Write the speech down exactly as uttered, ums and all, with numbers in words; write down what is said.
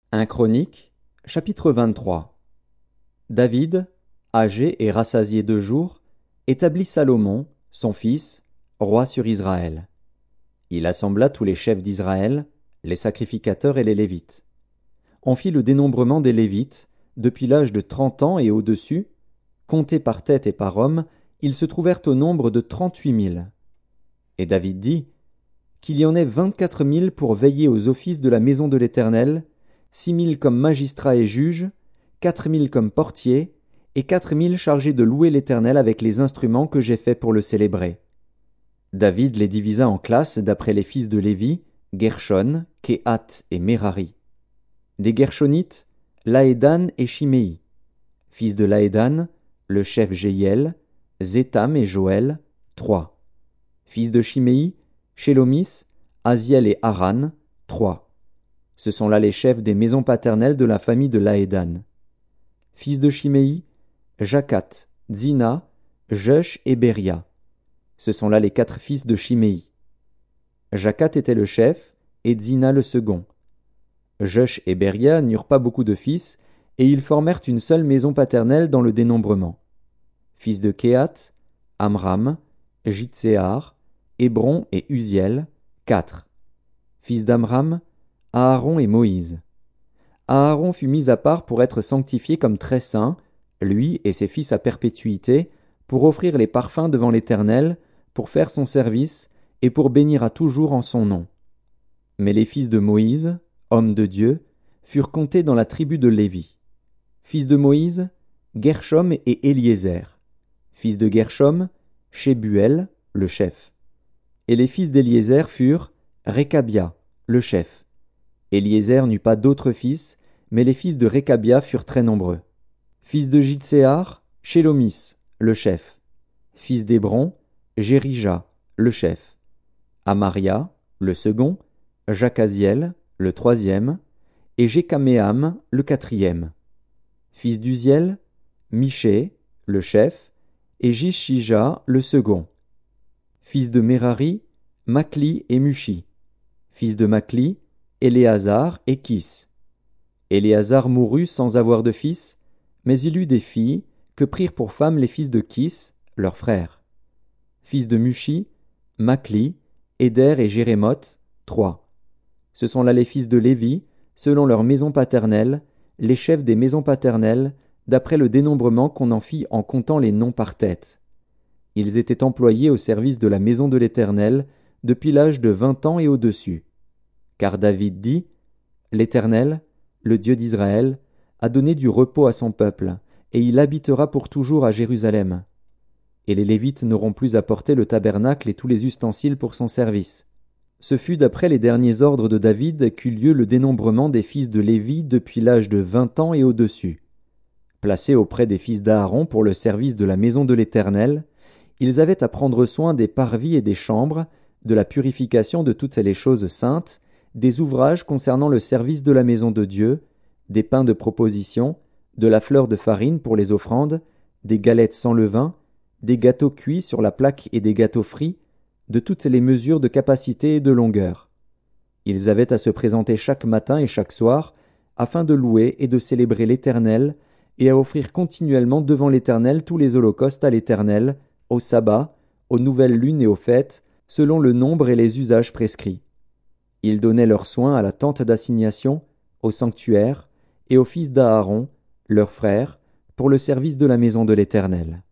un Chronique, chapitre vingt-trois. David, âgé et rassasié de jours, établit Salomon, son fils, roi sur Israël. Il assembla tous les chefs d'Israël, les sacrificateurs et les Lévites. On fit le dénombrement des Lévites, depuis l'âge de trente ans et au-dessus, comptés par tête et par homme, ils se trouvèrent au nombre de trente-huit mille. Et David dit qu'il y en ait vingt-quatre mille pour veiller aux offices de la maison de l'Éternel, six mille comme magistrats et juges, quatre mille comme portiers, et quatre mille chargés de louer l'Éternel avec les instruments que j'ai faits pour le célébrer. David les divisa en classes d'après les fils de Lévi, Gershon, Kehath et Merari. Des Gershonites, Laédan et Shimei. Fils de Laédan, le chef Jéhiel, Zétham et Joël, trois. Fils de Shimei, Shélomis, Aziel et Haran, trois. Ce sont là les chefs des maisons paternelles de la famille de Laédan. Fils de Shimei, Jacat, Zina, Jeush et Beria. Ce sont là les quatre fils de Shimei. Jacat était le chef, et Zina le second. Jeush et Beria n'eurent pas beaucoup de fils, et ils formèrent une seule maison paternelle dans le dénombrement. Fils de Kehath, Amram, Jitséar, Hébron et Uziel, quatre. Fils d'Amram, Aaron et Moïse. Aaron fut mis à part pour être sanctifié comme très saint, lui et ses fils à perpétuité, pour offrir les parfums devant l'Éternel, pour faire son service, et pour bénir à toujours en son nom. Mais les fils de Moïse, hommes de Dieu, furent comptés dans la tribu de Lévi. Fils de Moïse, Gershom et Éliézer. Fils de Gershom, Shebuel, le chef. Et les fils d'Éliézer furent Récabia, le chef. Éliézer n'eut pas d'autres fils, mais les fils de Récabia furent très nombreux. Fils de Jitséar, Shélomis, le chef. Fils d'Hébron, Jérija, le chef. Amaria, le second, Jacaziel, le troisième, et Jécaméam, le quatrième. Fils d'Uziel, Miché, le chef, et Jishija, le second. Fils de Merari, Makli et Mushi. Fils de Makli, Éléazar et Kis. Éléazar mourut sans avoir de fils, mais il eut des filles que prirent pour femmes les fils de Kis, leurs frères. Fils de Mushi, Makli, Éder et Jérémoth, trois. Ce sont là les fils de Lévi, selon leur maison paternelle, les chefs des maisons paternelles, d'après le dénombrement qu'on en fit en comptant les noms par tête. Ils étaient employés au service de la maison de l'Éternel depuis l'âge de vingt ans et au-dessus. Car David dit, « L'Éternel, le Dieu d'Israël, a donné du repos à son peuple, et il habitera pour toujours à Jérusalem. Et les Lévites n'auront plus à porter le tabernacle et tous les ustensiles pour son service. » Ce fut d'après les derniers ordres de David qu'eut lieu le dénombrement des fils de Lévi depuis l'âge de vingt ans et au-dessus. Placés auprès des fils d'Aaron pour le service de la maison de l'Éternel, ils avaient à prendre soin des parvis et des chambres, de la purification de toutes les choses saintes, des ouvrages concernant le service de la maison de Dieu, des pains de proposition, de la fleur de farine pour les offrandes, des galettes sans levain, des gâteaux cuits sur la plaque et des gâteaux frits, de toutes les mesures de capacité et de longueur. Ils avaient à se présenter chaque matin et chaque soir, afin de louer et de célébrer l'Éternel, et à offrir continuellement devant l'Éternel tous les holocaustes à l'Éternel, au sabbat, aux nouvelles lunes et aux fêtes, selon le nombre et les usages prescrits. Ils donnaient leurs soins à la tente d'assignation, au sanctuaire, et aux fils d'Aaron, leurs frères, pour le service de la maison de l'Éternel.